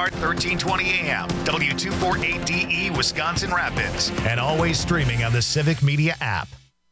iHeart 1320 AM, W248DE Wisconsin Rapids, and always streaming on the Civic Media app.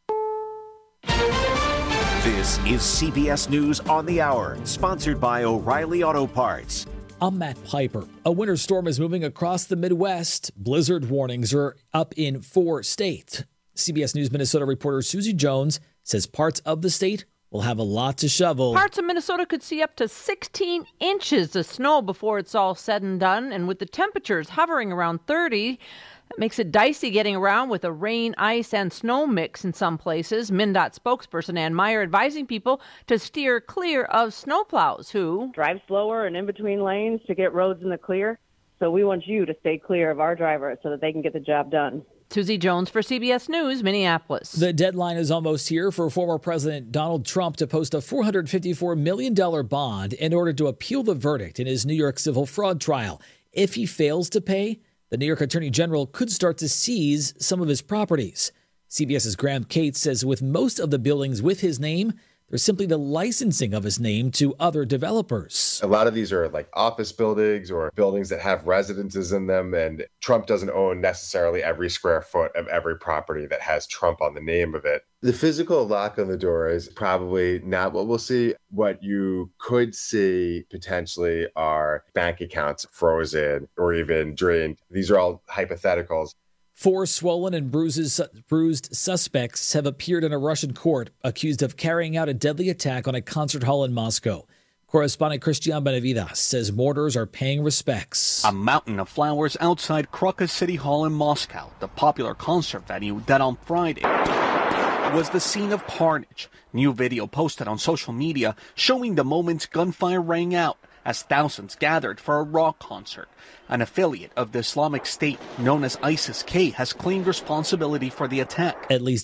This is CBS News on the Hour, sponsored by O'Reilly Auto Parts. I'm Matt Piper. A winter storm is moving across the Midwest. Blizzard warnings are up in 4 states. CBS News Minnesota reporter Susie Jones says parts of the state will have a lot to shovel. Parts of Minnesota could see up to 16 inches of snow before it's all said and done. And with the temperatures hovering around 30, that makes it dicey getting around with a rain, ice, and snow mix in some places. MnDOT spokesperson Ann Meyer advising people to steer clear of snowplows who drive slower and in between lanes to get roads in the clear. So we want you to stay clear of our drivers so that they can get the job done. Susie Jones for CBS News, Minneapolis. The deadline is almost here for former President Donald Trump to post a $454 million bond in order to appeal the verdict in his New York civil fraud trial. If he fails to pay, the New York Attorney General could start to seize some of his properties. CBS's Graham Cates says with most of the buildings with his name, there's simply the licensing of his name to other developers. A lot of these are like office buildings or buildings that have residences in them, and Trump doesn't own necessarily every square foot of every property that has Trump on the name of it. The physical lock on the door is probably not what we'll see. What you could see potentially are bank accounts frozen or even drained. These are all hypotheticals. 4 swollen and bruised suspects have appeared in a Russian court accused of carrying out a deadly attack on a concert hall in Moscow. Correspondent Christian Benavides says mortars are paying respects. A mountain of flowers outside Crocus City Hall in Moscow, the popular concert venue that on Friday was the scene of carnage. New video posted on social media showing the moments gunfire rang out as thousands gathered for a rock concert. An affiliate of the Islamic State known as ISIS-K has claimed responsibility for the attack. At least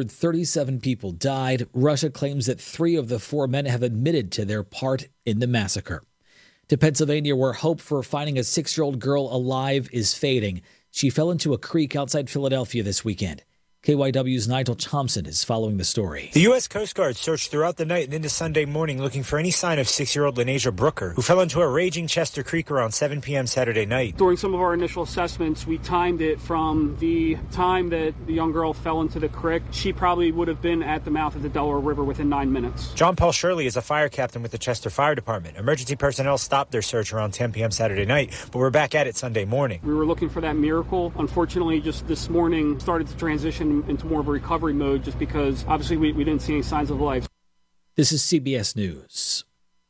137 people died. Russia claims that 3 of the 4 men have admitted to their part in the massacre. To Pennsylvania, where hope for finding a 6-year-old girl alive is fading. She fell into a creek outside Philadelphia this weekend. KYW's Nigel Thompson is following the story. The U.S. Coast Guard searched throughout the night and into Sunday morning looking for any sign of 6-year-old Lenasia Brooker, who fell into a raging Chester Creek around 7 p.m. Saturday night. During some of our initial assessments, we timed it from the time that the young girl fell into the creek. She probably would have been at the mouth of the Delaware River within 9 minutes. John Paul Shirley is a fire captain with the Chester Fire Department. Emergency personnel stopped their search around 10 p.m. Saturday night, but we're back at it Sunday morning. We were looking for that miracle. Unfortunately, just this morning started to transition into more of a recovery mode just because obviously we didn't see any signs of life. This is CBS News.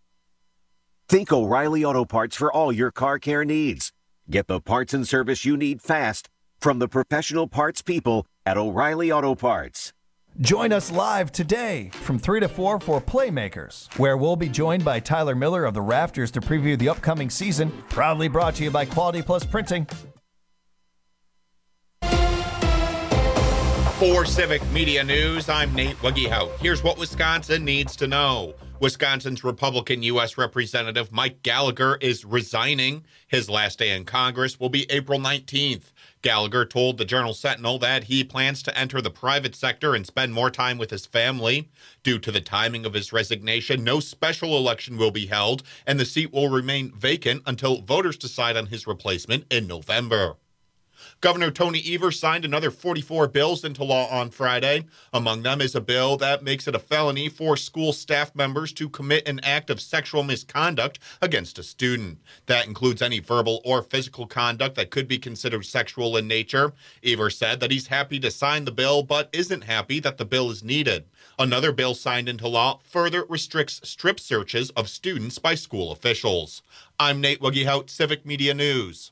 Think O'Reilly Auto Parts for all your car care needs. Get the parts and service you need fast from the professional parts people at O'Reilly Auto Parts. Join us live today from 3 to 4 for Playmakers, where we'll be joined by Tyler Miller of the Rafters to preview the upcoming season. Proudly brought to you by Quality Plus Printing. For Civic Media News, I'm Nate Wuggehout. Here's what Wisconsin needs to know. Wisconsin's Republican U.S. Representative Mike Gallagher is resigning. His last day in Congress will be April 19th. Gallagher told the Journal-Sentinel that he plans to enter the private sector and spend more time with his family. Due to the timing of his resignation, no special election will be held, and the seat will remain vacant until voters decide on his replacement in November. Governor Tony Evers signed another 44 bills into law on Friday. Among them is a bill that makes it a felony for school staff members to commit an act of sexual misconduct against a student. That includes any verbal or physical conduct that could be considered sexual in nature. Evers said that he's happy to sign the bill, but isn't happy that the bill is needed. Another bill signed into law further restricts strip searches of students by school officials. I'm Nate Wuggehout, Civic Media News.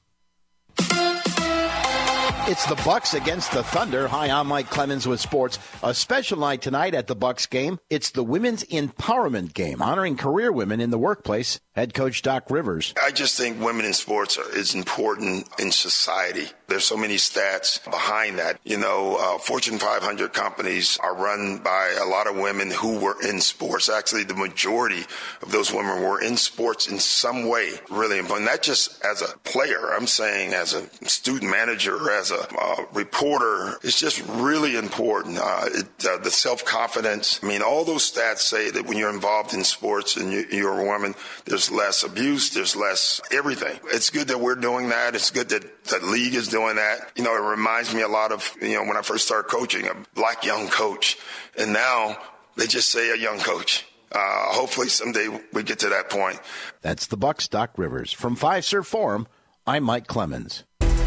It's the Bucks against the Thunder. Hi, I'm Mike Clemens with sports. A special night tonight at the Bucks game. It's the Women's Empowerment Game, honoring career women in the workplace. Head coach Doc Rivers. I just think women in sports is important in society. There's so many stats behind that. Fortune 500 companies are run by a lot of women who were in sports. Actually, the majority of those women were in sports in some way. Really important. Not just as a player. I'm saying as a student manager, as a reporter. It's just really important. The self-confidence. All those stats say that when you're involved in sports and you're a woman, there's less abuse, there's less everything. It's good that we're doing that. It's good that the league is doing that. It reminds me a lot of, when I first started coaching, a black young coach. And now they just say a young coach. Hopefully someday we get to that point. That's the Bucs' Doc Rivers. From Fiserv Forum, I'm Mike Clemens.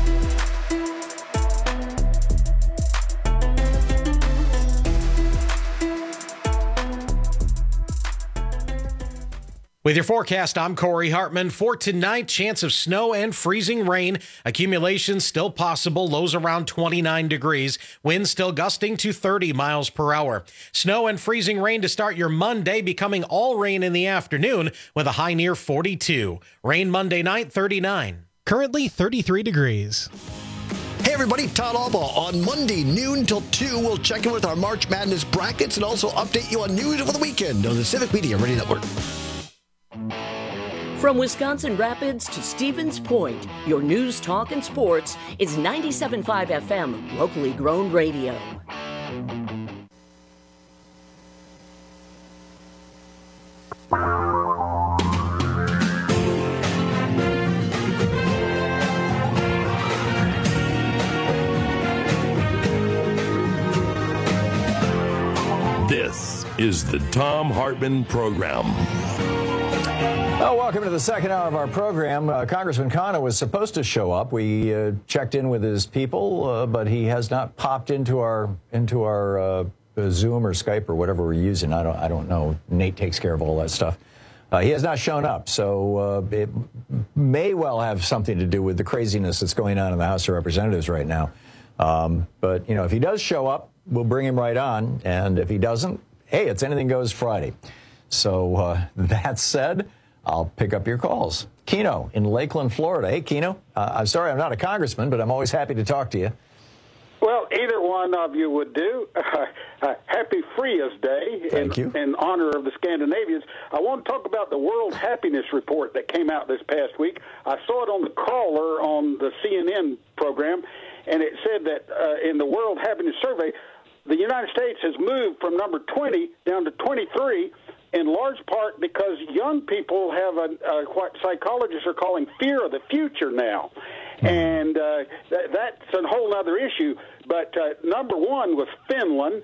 With your forecast, I'm Corey Hartman. For tonight, chance of snow and freezing rain. Accumulation still possible. Lows around 29 degrees. Winds still gusting to 30 miles per hour. Snow and freezing rain to start your Monday, becoming all rain in the afternoon with a high near 42. Rain Monday night, 39. Currently 33 degrees. Hey everybody, Todd Alba. On Monday, noon till 2, we'll check in with our March Madness brackets and also update you on news over the weekend on the Civic Media Radio Network. From Wisconsin Rapids to Stevens Point, your news, talk, and sports is 97.5 FM, locally grown radio. This is the Thom Hartmann Program. Well, welcome to the second hour of our program. Congressman Khanna was supposed to show up. We checked in with his people, but he has not popped into our Zoom or Skype or whatever we're using. I don't know. Nate takes care of all that stuff. He has not shown up, so it may well have something to do with the craziness that's going on in the House of Representatives right now. But if he does show up, we'll bring him right on. And if he doesn't, hey, it's Anything Goes Friday. So that said, I'll pick up your calls. Keno in Lakeland, Florida. Hey, Keno. I'm sorry I'm not a congressman, but I'm always happy to talk to you. Well, either one of you would do. Happy Frias Day in honor of the Scandinavians. I want to talk about the World Happiness Report that came out this past week. I saw it on the crawler on the CNN program, and it said that in the World Happiness Survey, the United States has moved from number 20 down to 23, in large part because young people have what psychologists are calling fear of the future now. And that's a whole other issue. But number one was Finland.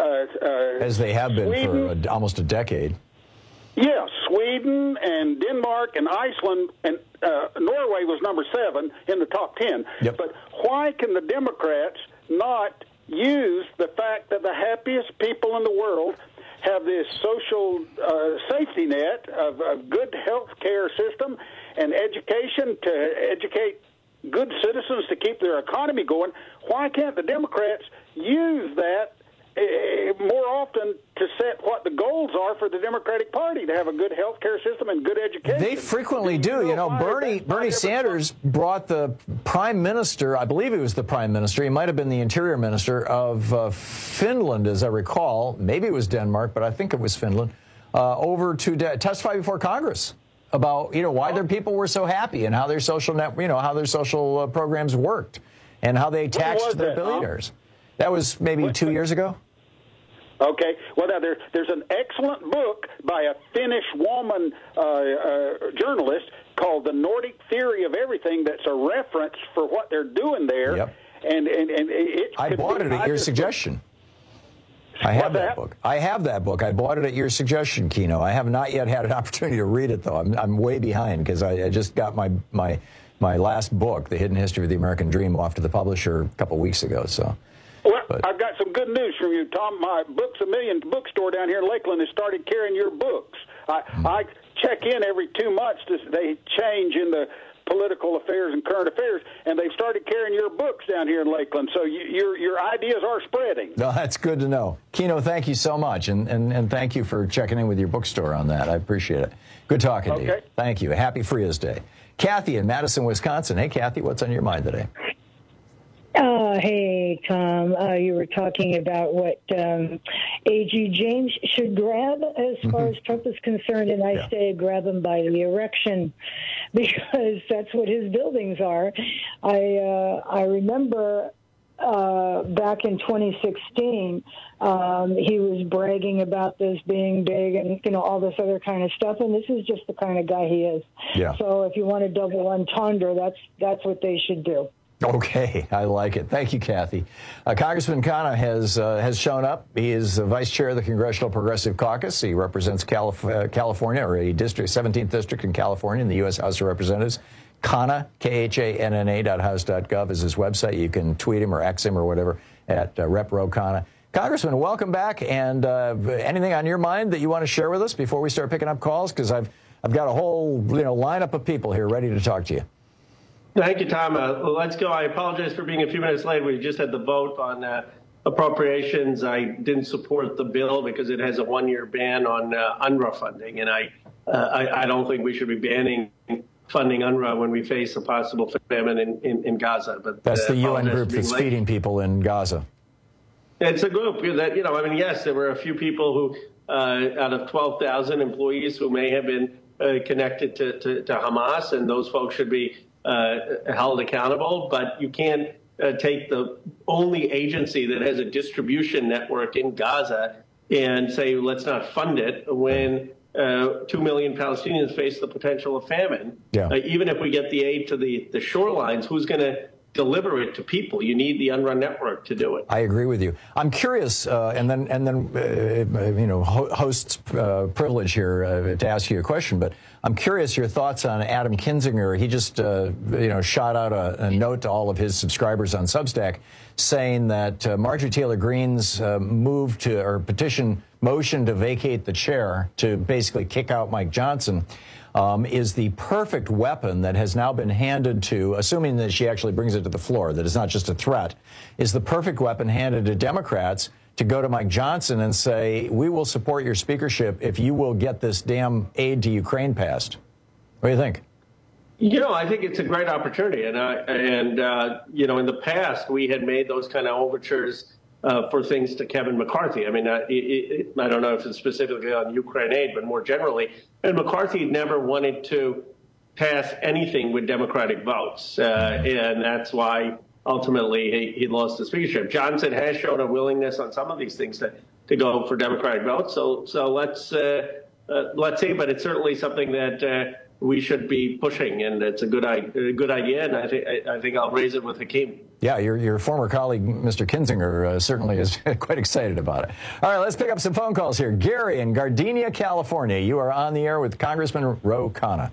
As they have been Sweden, for almost a decade. Yeah, Sweden and Denmark and Iceland and Norway was number 7 in the top 10. Yep. But why can the Democrats not use the fact that the happiest people in the world have this social safety net of a good health care system and education to educate good citizens to keep their economy going? Why can't the Democrats use that more often to set what the goals are for the Democratic Party, to have a good health care system and good education? They frequently do. Bernie Sanders brought the prime minister, I believe he was the prime minister, he might have been the interior minister of Finland, as I recall. Maybe it was Denmark, but I think it was Finland, over to testify before Congress about, why their people were so happy and how their social how their social programs worked and how they taxed their billionaires. That was maybe 2 years ago. Okay. Well, now there's an excellent book by a Finnish woman journalist called The Nordic Theory of Everything that's a reference for what they're doing there. Yep. And I bought it at your suggestion. I have that book. I have that book. I bought it at your suggestion, Keno. I have not yet had an opportunity to read it, though. I'm way behind because I just got my last book, The Hidden History of the American Dream, off to the publisher a couple weeks ago. So. Well, I've got some good news from you, Tom. My Books A Million bookstore down here in Lakeland has started carrying your books. I check in every 2 months. They change in the political affairs and current affairs, and they've started carrying your books down here in Lakeland. So your ideas are spreading. No, that's good to know. Keno, thank you so much, and thank you for checking in with your bookstore on that. I appreciate it. Good talking to you. Thank you. Happy Frias Day. Kathy in Madison, Wisconsin. Hey, Kathy, what's on your mind today? Hey, Tom, you were talking about what A.G. James should grab as far as Trump is concerned, and I say grab him by the erection because that's what his buildings are. I remember back in 2016, he was bragging about this being big and, all this other kind of stuff, and this is just the kind of guy he is. Yeah. So if you want a double entendre, that's what they should do. Okay, I like it. Thank you, Kathy. Congressman Khanna has shown up. He is vice chair of the Congressional Progressive Caucus. He represents California, or a district, 17th district in California in the U.S. House of Representatives. Khanna, KHANNA.house.gov is his website. You can tweet him or X him or whatever at RepRoKhanna. Congressman, welcome back. And anything on your mind that you want to share with us before we start picking up calls? Because I've got a whole lineup of people here ready to talk to you. Thank you, Tom. Let's go. I apologize for being a few minutes late. We just had the vote on appropriations. I didn't support the bill because it has a one-year ban on UNRWA funding, and I don't think we should be banning funding UNRWA when we face a possible famine in Gaza. But that's the UN group that's feeding people in Gaza. It's a group that, yes, there were a few people who, out of 12,000 employees who may have been connected to Hamas, and those folks should be held accountable. But you can't take the only agency that has a distribution network in Gaza and say, let's not fund it when 2 million Palestinians face the potential of famine. Yeah. Even if we get the aid to the shorelines, who's going to deliver it to people? You need the UNRWA network to do it. I agree with you. I'm curious, and then host's privilege here to ask you a question, but I'm curious your thoughts on Adam Kinzinger. He just shot out a note to all of his subscribers on Substack saying that Marjorie Taylor Greene's petition motion to vacate the chair to basically kick out Mike Johnson is the perfect weapon that has now been handed to, assuming that she actually brings it to the floor, that it's not just a threat, is the perfect weapon handed to Democrats to go to Mike Johnson and say, we will support your speakership if you will get this damn aid to Ukraine passed. What do you think? I think it's a great opportunity. And in the past, we had made those kind of overtures for things to Kevin McCarthy. I mean, I don't know if it's specifically on Ukraine aid, but more generally. And McCarthy never wanted to pass anything with Democratic votes. And that's why ultimately he lost the speakership. Johnson has shown a willingness on some of these things to go for Democratic votes. So let's see. But it's certainly something that we should be pushing, and it's a good idea. And I think I'll raise it with Hakeem. Yeah, your former colleague, Mr. Kinzinger, certainly is quite excited about it. All right, let's pick up some phone calls here. Gary in Gardenia, California. You are on the air with Congressman Ro Khanna.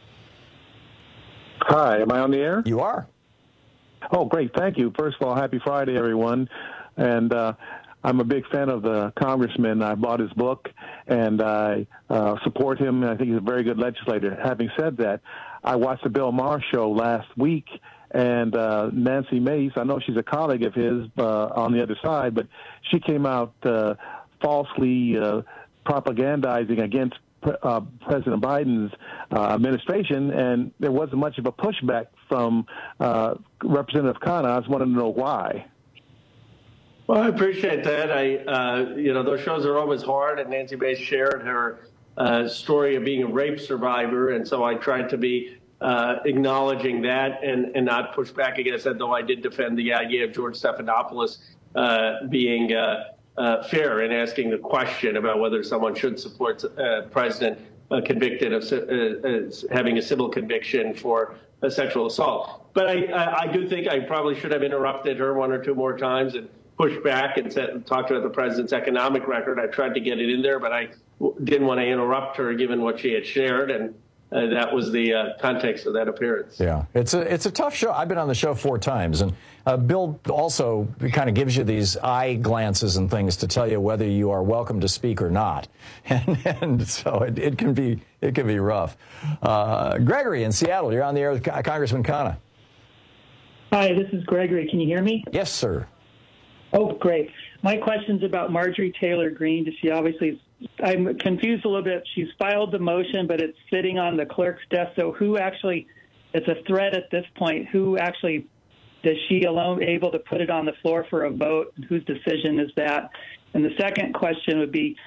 Hi, am I on the air? You are. Oh, great. Thank you. First of all, happy Friday, everyone. And I'm a big fan of the congressman. I bought his book, and I support him. I think he's a very good legislator. Having said that, I watched the Bill Maher show last week, and Nancy Mace, I know she's a colleague of his on the other side, but she came out falsely propagandizing against President Biden's administration, and there wasn't much of a pushback from Representative Khanna. I just wanted to know why. Well, I appreciate that. Those shows are always hard, and Nancy Mace shared her story of being a rape survivor, and so I tried to be acknowledging that and not push back against that, though I did defend the idea of George Stephanopoulos being fair in asking the question about whether someone should support a president convicted of having a civil conviction for a sexual assault. But I do think I probably should have interrupted her one or two more times and pushed back and talked about the president's economic record. I tried to get it in there, but I didn't want to interrupt her given what she had shared, and that was the context of that appearance. Yeah, it's a tough show. I've been on the show 4 times, and Bill also kind of gives you these eye glances and things to tell you whether you are welcome to speak or not, and so it can be rough. Gregory in Seattle, you're on the air with Congressman Khanna. Hi, this is Gregory. Can you hear me? Yes, sir. Oh, great. My question's about Marjorie Taylor Greene. I'm confused a little bit. She's filed the motion, but it's sitting on the clerk's desk. So it's a threat at this point. Who actually Is she alone able to put it on the floor for a vote? Whose decision is that? And the second question would be,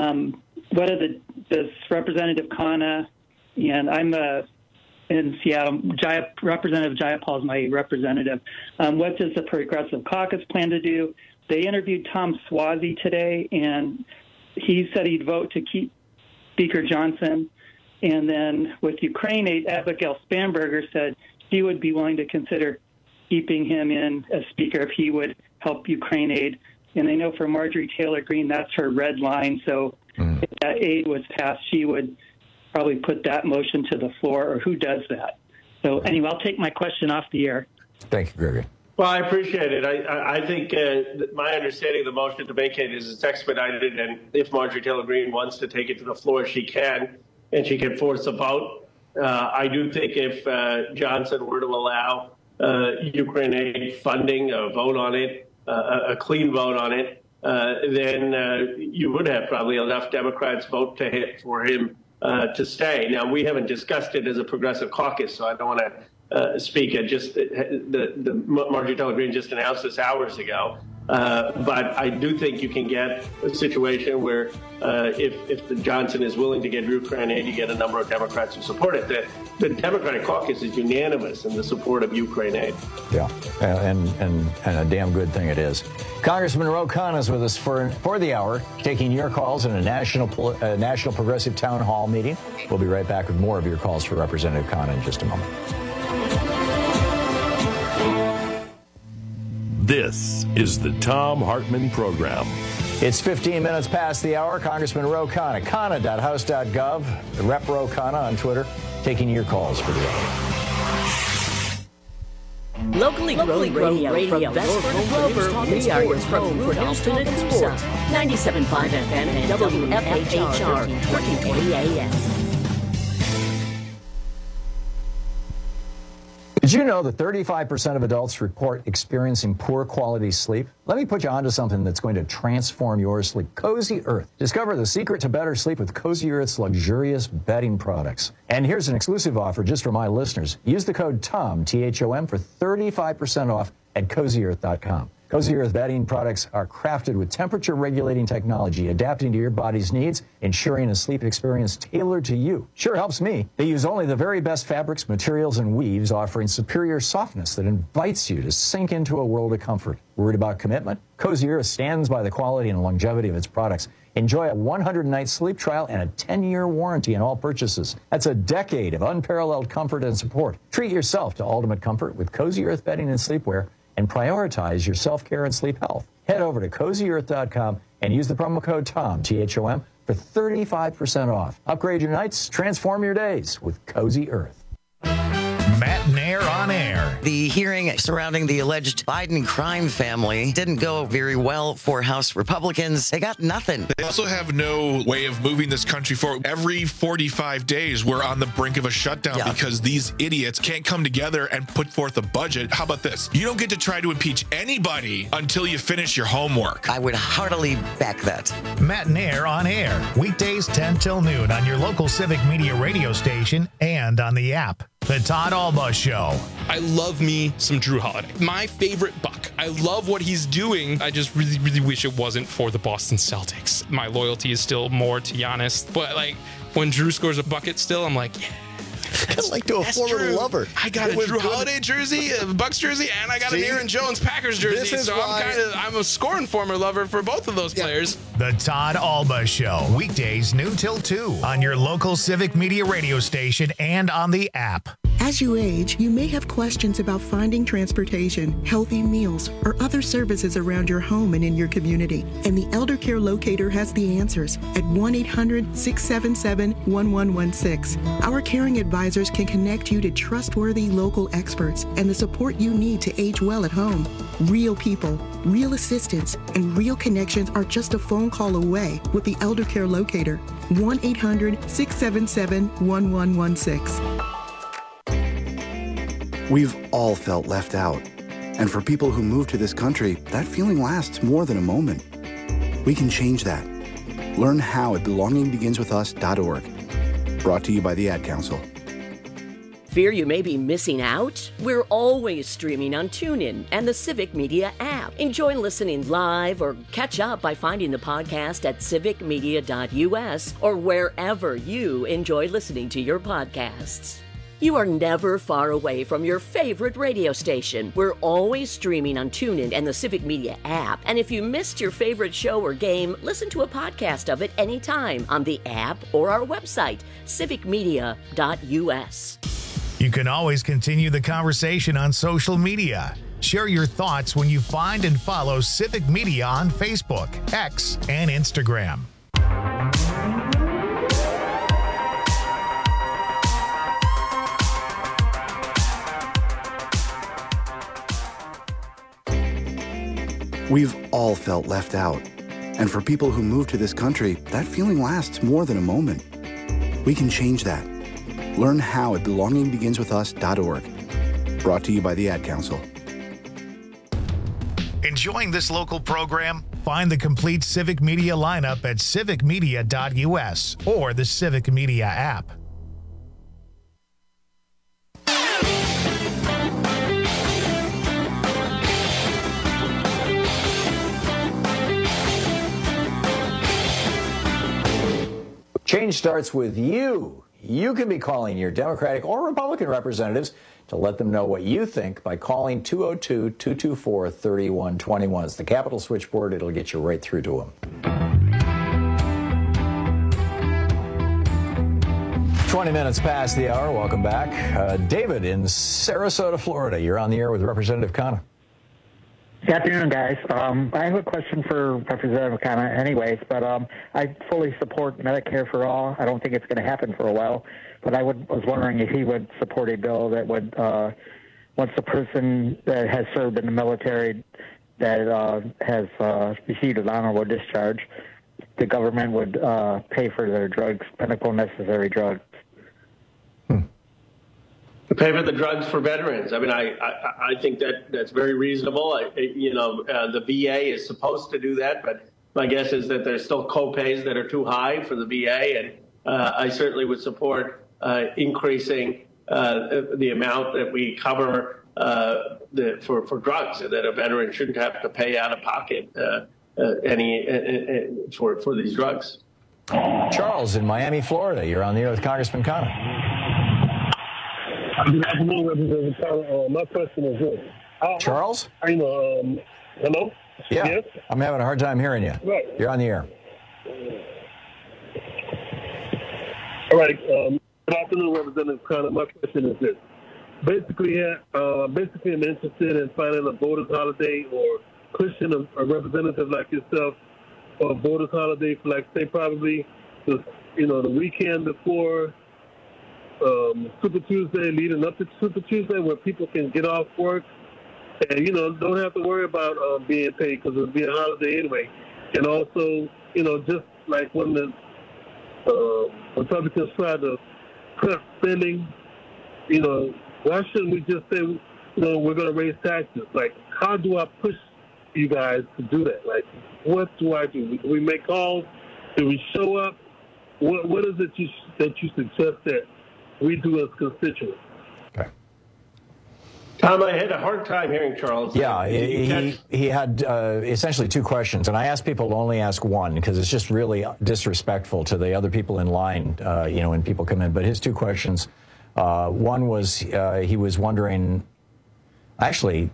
does Representative Khanna, and I'm in Seattle, Representative Jayapal is my representative. What does the Progressive Caucus plan to do? They interviewed Tom Suozzi today, and he said he'd vote to keep Speaker Johnson. And then with Ukraine aid, Abigail Spanberger said she would be willing to consider keeping him in as Speaker if he would help Ukraine aid. And I know for Marjorie Taylor Greene, that's her red line. So if that aid was passed, she would probably put that motion to the floor, or who does that? So anyway, I'll take my question off the air. Thank you, Gregory. Well, I appreciate it. I think my understanding of the motion to vacate is it's expedited, and if Marjorie Taylor Greene wants to take it to the floor, she can, and she can force a vote. I do think if Johnson were to allow Ukraine aid funding, a vote on it, a clean vote on it, then you would have probably enough Democrats vote for him to stay. Now, we haven't discussed it as a Progressive Caucus, so I don't want to speak at just the Marjorie Taylor Greene just announced this hours ago. But I do think you can get a situation where if the Johnson is willing to get Ukraine aid, you get a number of Democrats who support it. The Democratic caucus is unanimous in the support of Ukraine aid. Yeah, and a damn good thing it is. Congressman Ro Khanna is with us for the hour, taking your calls in a national progressive town hall meeting. We'll be right back with more of your calls for Representative Khanna in just a moment. This is the Thom Hartmann Program. It's 15 minutes past the hour. Congressman Ro Khanna, Khanna.house.gov, Rep Ro Khanna on Twitter, taking your calls for the hour. Locally grown radio from Vesper Grover, we are your home for news, talk, and sports. 97.5 FM and WFHR, 1320 AM. Did you know that 35% of adults report experiencing poor quality sleep? Let me put you onto something that's going to transform your sleep. Cozy Earth. Discover the secret to better sleep with Cozy Earth's luxurious bedding products. And here's an exclusive offer just for my listeners. Use the code THOM, T-H-O-M, for 35% off at CozyEarth.com. Cozy Earth bedding products are crafted with temperature-regulating technology, adapting to your body's needs, ensuring a sleep experience tailored to you. Sure helps me. They use only the very best fabrics, materials, and weaves, offering superior softness that invites you to sink into a world of comfort. Worried about commitment? Cozy Earth stands by the quality and longevity of its products. Enjoy a 100-night sleep trial and a 10-year warranty on all purchases. That's a decade of unparalleled comfort and support. Treat yourself to ultimate comfort with Cozy Earth bedding and sleepwear, and prioritize your self-care and sleep health. Head over to CozyEarth.com and use the promo code THOM, T-H-O-M, for 35% off. Upgrade your nights, transform your days with Cozy Earth. Matt Nair on air. The hearing surrounding the alleged Biden crime family didn't go very well for House Republicans. They got nothing. They also have no way of moving this country forward. Every 45 days, we're on the brink of a shutdown because these idiots can't come together and put forth a budget. How about this? You don't get to try to impeach anybody until you finish your homework. I would heartily back that. Matt Nair on air. Weekdays 10 till noon on your local Civic Media radio station and on the app. The Todd Alba Show. I love me some Drew Holiday. My favorite Buck. I love what he's doing. I just really, really wish it wasn't for the Boston Celtics. My loyalty is still more to Giannis. But like when Drew scores a bucket still, I'm like, yeah. Kind of like to a former lover. I got a Drew Holiday jersey, a Bucks jersey, and I got an Aaron Jones Packers jersey. So I'm a scoring former lover for both of those players. The Todd Alba Show. Weekdays noon till 2 on your local Civic Media radio station and on the app. As you age, you may have questions about finding transportation, healthy meals, or other services around your home and in your community. And the Elder Care Locator has the answers at 1-800-677-1116. Our caring advisors can connect you to trustworthy local experts and the support you need to age well at home. Real people, real assistance, and real connections are just a phone call away with the Elder Care Locator. 1-800-677-1116. We've all felt left out. And for people who move to this country, that feeling lasts more than a moment. We can change that. Learn how at belongingbeginswithus.org. Brought to you by the Ad Council. Fear you may be missing out? We're always streaming on TuneIn and the Civic Media app. Enjoy listening live or catch up by finding the podcast at civicmedia.us or wherever you enjoy listening to your podcasts. You are never far away from your favorite radio station. We're always streaming on TuneIn and the Civic Media app. And if you missed your favorite show or game, listen to a podcast of it anytime on the app or our website, civicmedia.us. You can always continue the conversation on social media. Share your thoughts when you find and follow Civic Media on Facebook, X, and Instagram. We've all felt left out. And for people who move to this country, that feeling lasts more than a moment. We can change that. Learn how at belongingbeginswithus.org. Brought to you by the Ad Council. Enjoying this local program? Find the complete Civic Media lineup at civicmedia.us or the Civic Media app. Change starts with you. You can be calling your Democratic or Republican representatives to let them know what you think by calling 202-224-3121. It's the Capitol switchboard. It'll get you right through to them. 20 minutes past the hour. Welcome back. David in Sarasota, Florida. You're on the air with Representative Khanna. Good afternoon, guys. I have a question for Representative Khanna anyways, but I fully support Medicare for all. I don't think it's going to happen for a while, but I was wondering if he would support a bill that would, once a person that has served in the military that has received an honorable discharge, the government would pay for their drugs, medical necessary drugs. To pay for the drugs for veterans. I mean, I think that's very reasonable. The VA is supposed to do that, but my guess is that there's still co-pays that are too high for the VA, and I certainly would support increasing the amount that we cover for drugs, and that a veteran shouldn't have to pay out of pocket for these drugs. Charles in Miami, Florida. You're on the air with Congressman Khanna. Good afternoon, Representative Khanna. My question is this. Charles? Hello? Yeah. Yes? I'm having a hard time hearing you. Right. You're on the air. All right. Good afternoon, Representative Khanna. My question is this. Basically, I'm interested in finding a voters' holiday or pushing a representative like yourself a voters' holiday for, like, say, probably the weekend before Super Tuesday, leading up to Super Tuesday, where people can get off work and, don't have to worry about being paid because it'll be a holiday anyway. And also, just like when the Republicans try to cut spending, why shouldn't we just say, we're going to raise taxes? Like, how do I push you guys to do that? Like, what do I do? Do we make calls? Do we show up? What is it that you suggest that we do as constituents? Okay. Tom, I had a hard time hearing Charles. Yeah, he had essentially two questions, and I asked people to only ask one because it's just really disrespectful to the other people in line, when people come in. But his two questions, one was he was wondering, actually,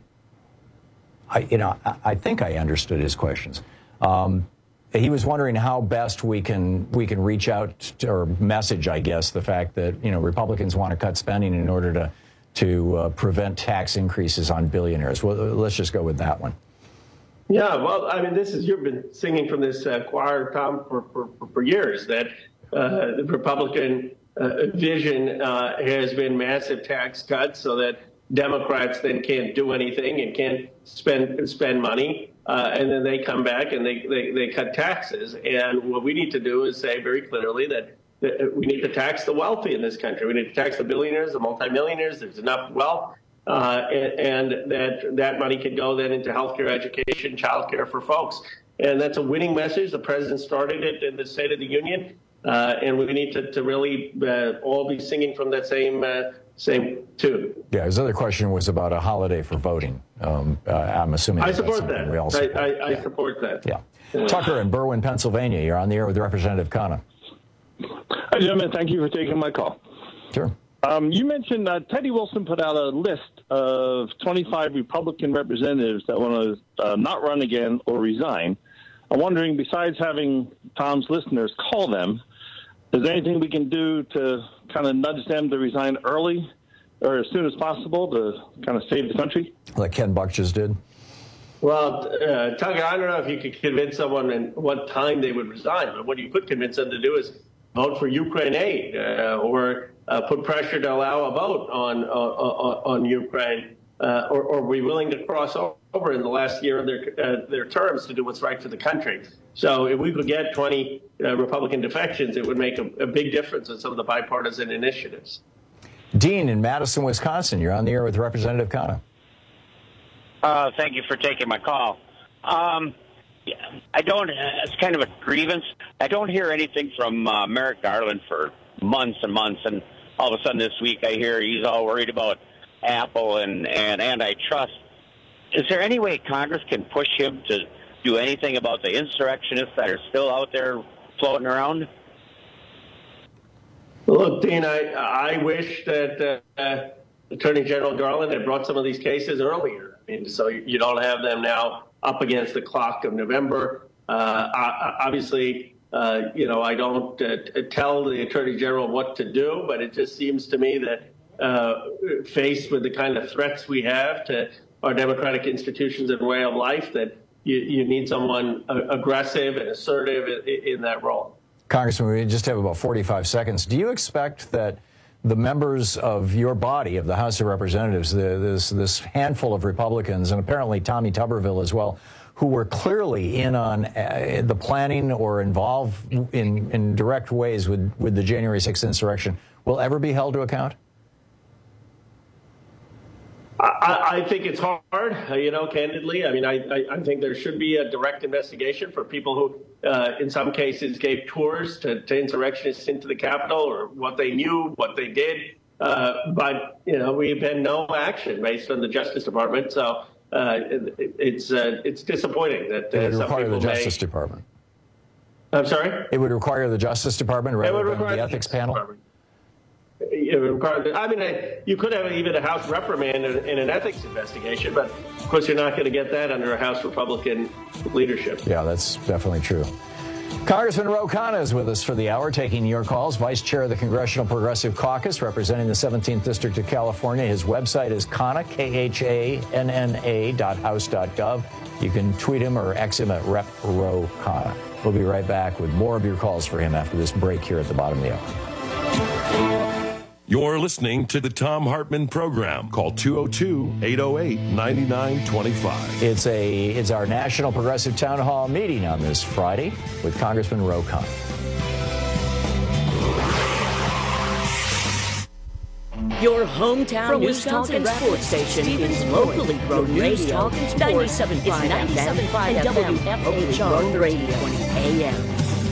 I think I understood his questions. He was wondering how best we can reach out or message, I guess, the fact that Republicans want to cut spending in order to prevent tax increases on billionaires. Well, let's just go with that one. Yeah, well, I mean, you've been singing from this choir, Tom, for years that the Republican vision has been massive tax cuts so that Democrats then can't do anything and can't spend money. And then they come back and they cut taxes. And what we need to do is say very clearly that we need to tax the wealthy in this country. We need to tax the billionaires, the multimillionaires. There's enough wealth. And that money can go then into healthcare, education, childcare for folks. And that's a winning message. The president started it in the State of the Union. And we need to really all be singing from that same same tune. Yeah, his other question was about a holiday for voting. I'm assuming I support that. We all support. I support that. Yeah. Tucker in Berwyn, Pennsylvania. You're on the air with Representative Khanna. Hi, gentlemen. Thank you for taking my call. Sure. You mentioned Teddy Wilson put out a list of 25 Republican representatives that want to not run again or resign. I'm wondering, besides having Tom's listeners call them, is there anything we can do to kind of nudge them to resign early or as soon as possible to kind of save the country? Like Ken Buck just did? Well, Tucker, I don't know if you could convince someone in what time they would resign, but what you could convince them to do is vote for Ukraine aid or put pressure to allow a vote on Ukraine or be willing to cross over in the last year of their terms to do what's right for the country. So if we could get 20 Republican defections, it would make a big difference in some of the bipartisan initiatives. Dean in Madison, Wisconsin. You're on the air with Representative Khanna. Thank you for taking my call. It's kind of a grievance. I don't hear anything from Merrick Garland for months and months, and all of a sudden this week I hear he's all worried about Apple and antitrust. Is there any way Congress can push him to do anything about the insurrectionists that are still out there floating around? Look, Dean, I wish that Attorney General Garland had brought some of these cases earlier. I mean, so you don't have them now up against the clock of November. Obviously, I don't tell the Attorney General what to do, but it just seems to me that faced with the kind of threats we have to our democratic institutions and way of life, that you need someone aggressive and assertive in that role. Congressman, we just have about 45 seconds. Do you expect that the members of your body, of the House of Representatives, this handful of Republicans, and apparently Tommy Tuberville as well, who were clearly in on the planning or involved in direct ways with the January 6th insurrection, will ever be held to account? I think it's hard, candidly. I mean, I think there should be a direct investigation for people who, in some cases, gave tours to insurrectionists into the Capitol, or what they knew, what they did. But, we've had no action based on the Justice Department. So it's disappointing that it would some require people the Justice Department. I'm sorry? It would require the Justice Department rather than the ethics panel? You could have even a House reprimand in an ethics investigation, but of course you're not going to get that under a House Republican leadership. Yeah, that's definitely true. Congressman Ro Khanna is with us for the hour, taking your calls. Vice Chair of the Congressional Progressive Caucus, representing the 17th District of California. His website is Khanna, KHANNA.house.gov. You can tweet him or X him at Rep. Ro Khanna. We'll be right back with more of your calls for him after this break here at the bottom of the hour. You're listening to the Thom Hartmann Program. Call 202-808-9925. It's our National Progressive Town Hall meeting on this Friday with Congressman Ro Khanna. Your hometown news talk and sports station is locally grown radio. 97.5 FM and WFHR Radio AM.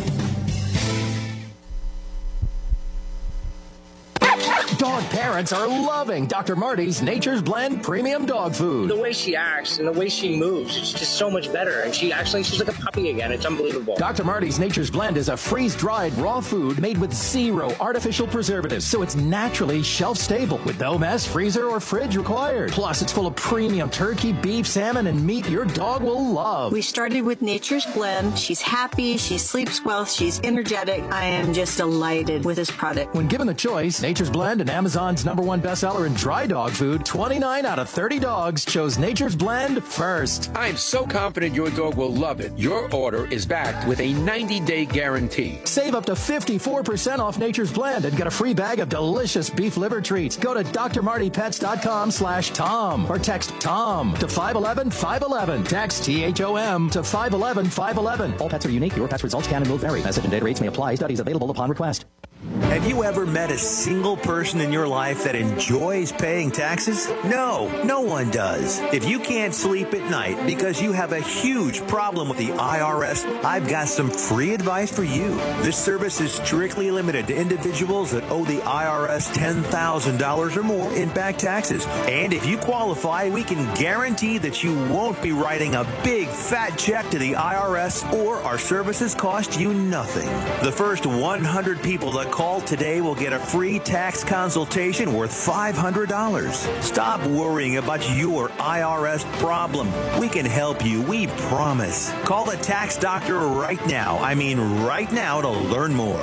Dog parents are loving Dr. Marty's Nature's Blend Premium Dog Food. The way she acts and the way she moves, it's just so much better. And she's like a puppy again. It's unbelievable. Dr. Marty's Nature's Blend is a freeze-dried raw food made with 0 artificial preservatives, so it's naturally shelf-stable with no mess, freezer, or fridge required. Plus, it's full of premium turkey, beef, salmon, and meat your dog will love. We started with Nature's Blend. She's happy. She sleeps well. She's energetic. I am just delighted with this product. When given the choice, Nature's Blend and Amazon's #1 bestseller in dry dog food, 29 out of 30 dogs chose Nature's Blend first. I'm so confident your dog will love it. Your order is backed with a 90-day guarantee. Save up to 54% off Nature's Blend and get a free bag of delicious beef liver treats. Go to drmartypets.com/Tom or text TOM to 511-511. Text THOM to 511-511. All pets are unique. Your pet's results can and will vary. Message and data rates may apply. Studies available upon request. Have you ever met a single person in your life that enjoys paying taxes? No one does. If you can't sleep at night because you have a huge problem with the IRS, I've got some free advice for you. This service is strictly limited to individuals that owe the IRS $10,000 or more in back taxes. And if you qualify, we can guarantee that you won't be writing a big fat check to the IRS, or our services cost you nothing. The first 100 people that call today will get a free tax consultation worth $500. Stop worrying about your IRS problem. We can help you, we promise. Call the tax doctor right now. I mean right now, to learn more.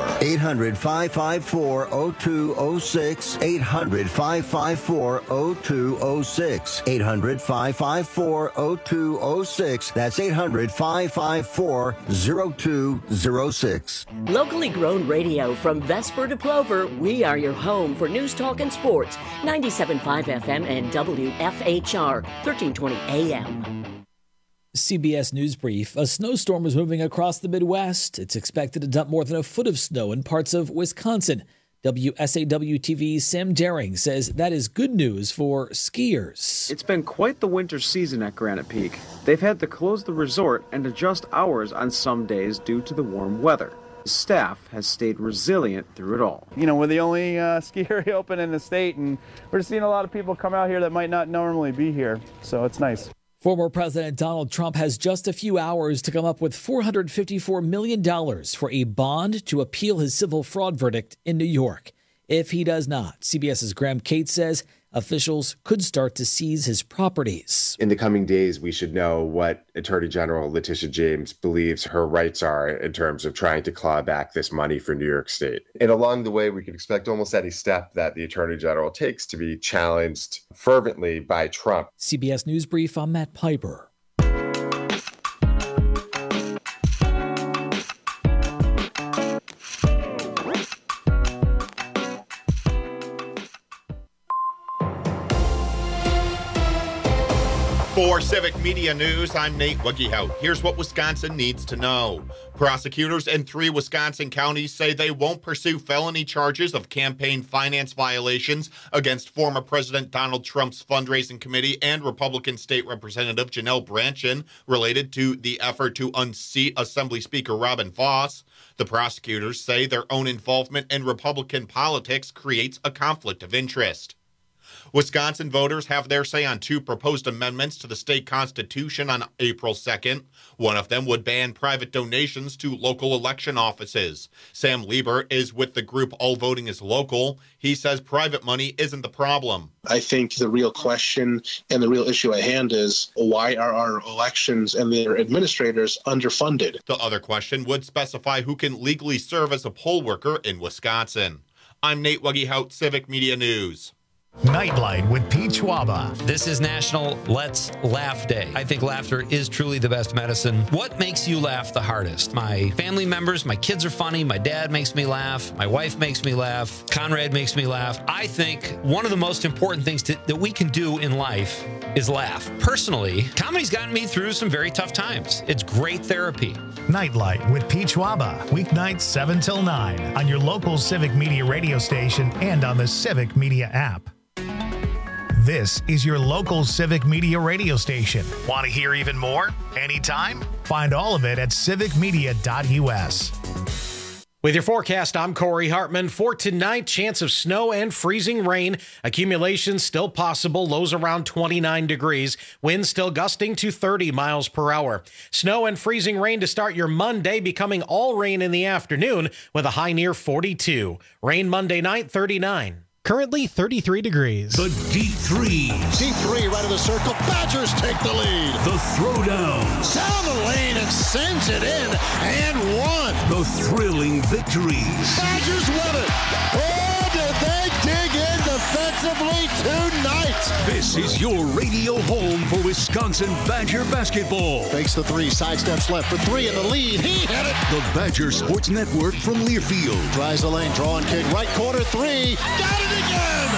800-554-0206. 800-554-0206. 800-554-0206. That's 800-554-0206. Locally grown radio from Vesper to Plover, we are your home for news, talk, and sports. 97.5 FM and WFHR, 1320 AM. CBS News Brief. A snowstorm is moving across the Midwest. It's expected to dump more than a foot of snow in parts of Wisconsin. WSAW-TV's Sam Daring says that is good news for skiers. It's been quite the winter season at Granite Peak. They've had to close the resort and adjust hours on some days due to the warm weather. Staff has stayed resilient through it all. You know, we're the only ski area open in the state, and we're seeing a lot of people come out here that might not normally be here, so it's nice. Former President Donald Trump has just a few hours to come up with $454 million for a bond to appeal his civil fraud verdict in New York. If he does not, CBS's Graham Cates says officials could start to seize his properties. In the coming days, we should know what Attorney General Letitia James believes her rights are in terms of trying to claw back this money for New York State. And along the way, we can expect almost any step that the Attorney General takes to be challenged fervently by Trump. CBS News Brief, I'm Matt Piper. For Civic Media News, I'm Nate Wuggehout. Here's what Wisconsin needs to know. Prosecutors in 3 Wisconsin counties say they won't pursue felony charges of campaign finance violations against former President Donald Trump's fundraising committee and Republican State Representative Janelle Brandtjen related to the effort to unseat Assembly Speaker Robin Vos. The prosecutors say their own involvement in Republican politics creates a conflict of interest. Wisconsin voters have their say on 2 proposed amendments to the state constitution on April 2nd. One of them would ban private donations to local election offices. Sam Lieber is with the group All Voting is Local. He says private money isn't the problem. I think the real question and the real issue at hand is, why are our elections and their administrators underfunded? The other question would specify who can legally serve as a poll worker in Wisconsin. I'm Nate Wuggehout, Civic Media News. Nightlight with Pete Schwaba. This is National Let's Laugh Day. I think laughter is truly the best medicine. What makes you laugh the hardest? My family members, my kids are funny, my dad makes me laugh, my wife makes me laugh, Conrad makes me laugh. I think one of the most important things that we can do in life is laugh. Personally, comedy's gotten me through some very tough times. It's great therapy. Nightlight with Pete Schwaba, weeknights 7 till 9 on your local Civic Media radio station and on the Civic Media app. This is your local Civic Media radio station. Want to hear even more? Anytime? Find all of it at civicmedia.us. With your forecast, I'm Corey Hartman. For tonight, chance of snow and freezing rain. Accumulation still possible. Lows around 29 degrees. Winds still gusting to 30 miles per hour. Snow and freezing rain to start your Monday, becoming all rain in the afternoon with a high near 42. Rain Monday night, 39. Currently 33 degrees. The deep threes. Deep three, right of the circle. Badgers take the lead. The throwdown. Down the lane and sends it in and one. The thrilling victories. Badgers won it. Oh, did they dig in defensively tonight? This is your radio home for Wisconsin Badger basketball. Fakes the three, sidesteps left for three in the lead. He hit it. The Badger Sports Network from Learfield. Tries the lane, draw and kick, right corner three. Got it again.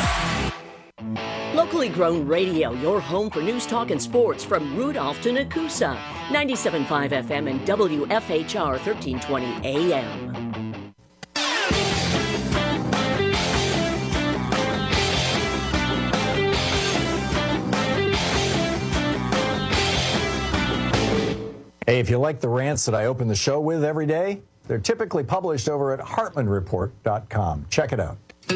Locally grown radio, your home for news, talk, and sports from Rudolph to Nakusa. 97.5 FM and WFHR 1320 AM. Hey, if you like the rants that I open the show with every day, they're typically published over at HartmanReport.com. Check it out.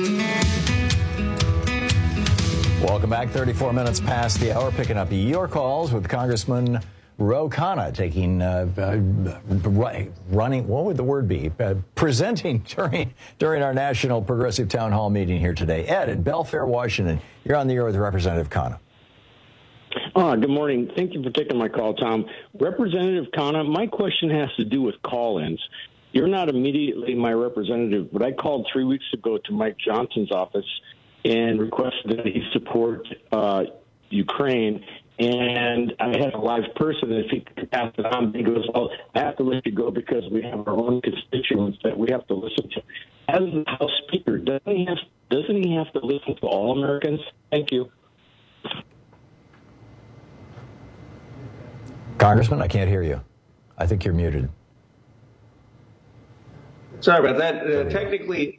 Welcome back. 34 minutes past the hour, picking up your calls with Congressman Ro Khanna, taking, running, what would the word be? Presenting during our National Progressive Town Hall meeting here today. Ed in Belfair, Washington. You're on the air with Representative Khanna. Good morning. Thank you for taking my call, Tom. Representative Khanna, my question has to do with call-ins. You're not immediately my representative, but I called 3 weeks ago to Mike Johnson's office and requested that he support Ukraine. And I had a live person, if he could pass it on, he goes, well, I have to let you go because we have our own constituents that we have to listen to. As the House Speaker, doesn't he have to listen to all Americans? Thank you. Congressman, I can't hear you. I think you're muted. Sorry about that. Technically,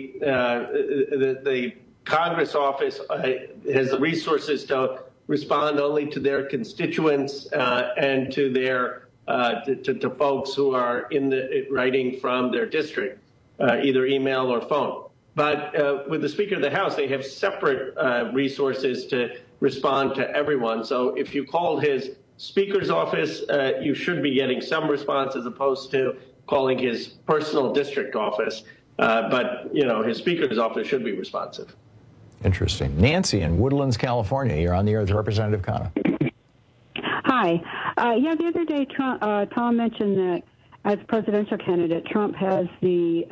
the Congress office has the resources to respond only to their constituents and to their to folks who are in the writing from their district, either email or phone. But with the Speaker of the House, they have separate resources to respond to everyone. So if you called his Speaker's office, you should be getting some response as opposed to calling his personal district office. But, you know, his Speaker's office should be responsive. Interesting. Nancy in Woodlands, California. You're on the air with Representative Khanna. Hi. The other day, Tom mentioned that as presidential candidate, Trump has the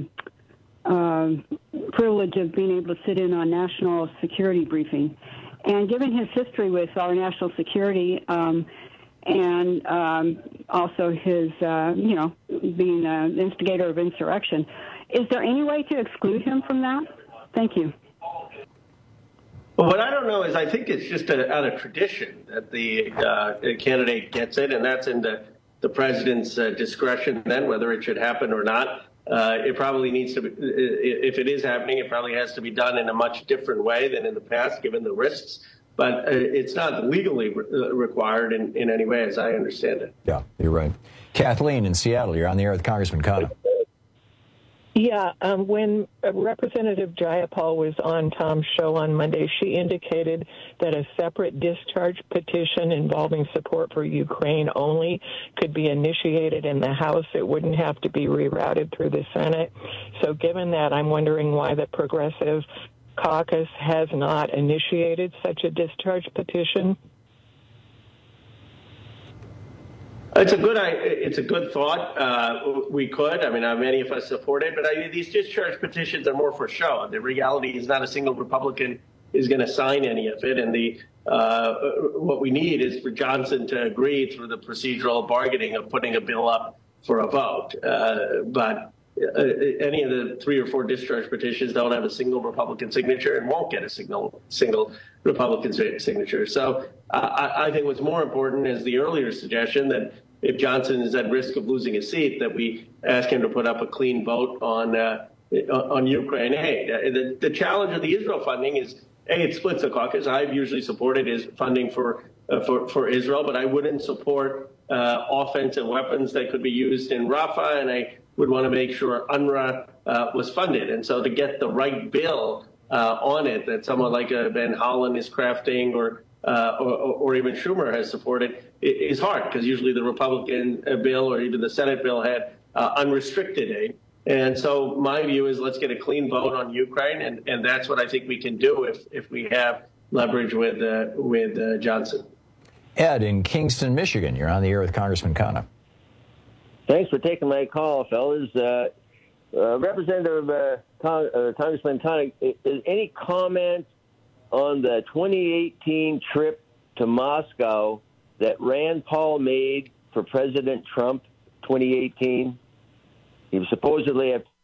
privilege of being able to sit in on national security briefing. And given his history with our national security and also his, being an instigator of insurrection, is there any way to exclude him from that? Thank you. Well, what I don't know is I think it's just out of tradition that the candidate gets it, and that's in the president's discretion then, whether it should happen or not. It probably needs to be, if it is happening, it probably has to be done in a much different way than in the past, given the risks. But it's not legally required in any way, as I understand it. Yeah, you're right. Kathleen in Seattle, you're on the air with Congressman Khanna. Yeah, when Representative Jayapal was on Tom's show on Monday, she indicated that a separate discharge petition involving support for Ukraine only could be initiated in the House. It wouldn't have to be rerouted through the Senate. So given that, I'm wondering why the Progressive Caucus has not initiated such a discharge petition. It's a good thought. We could. I mean, many of us support it, but these discharge petitions are more for show. The reality is not a single Republican is going to sign any of it, and what we need is for Johnson to agree through the procedural bargaining of putting a bill up for a vote. But any of the 3 or 4 discharge petitions don't have a single Republican signature and won't get a single Republican signature. So I think what's more important is the earlier suggestion that if Johnson is at risk of losing a seat, that we ask him to put up a clean vote on Ukraine aid. The challenge of the Israel funding is, it splits the caucus. I've usually supported is funding for Israel, but I wouldn't support offensive weapons that could be used in Rafah, and I would want to make sure UNRWA was funded. And so to get the right bill on it that someone like Van Hollen is crafting or even Schumer has supported is hard, because usually the Republican bill or even the Senate bill had unrestricted aid. And so my view is let's get a clean vote on Ukraine, and that's what I think we can do if we have leverage with Johnson. Ed in Kingston, Michigan, you're on the air with Congressman Khanna. Thanks for taking my call, fellas. Representative Congressman Khanna, is any comment on the 2018 trip to Moscow that Rand Paul made for President Trump 2018? He was supposedly at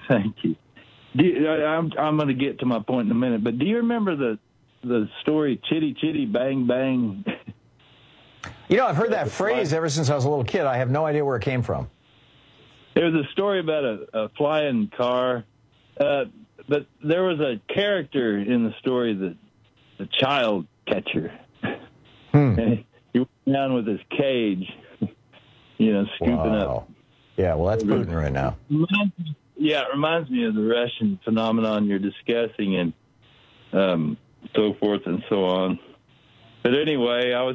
Thank you. I'm going to get to my point in a minute, but do you remember the story Chitty Chitty Bang Bang? You know, I've heard that phrase ever since I was a little kid. I have no idea where it came from. It was a story about a flying car, but there was a character in the story, the child catcher. And he went down with his cage, scooping up. Yeah, well, that's Putin right now. Yeah, it reminds me of the Russian phenomenon you're discussing and so forth and so on. But anyway, I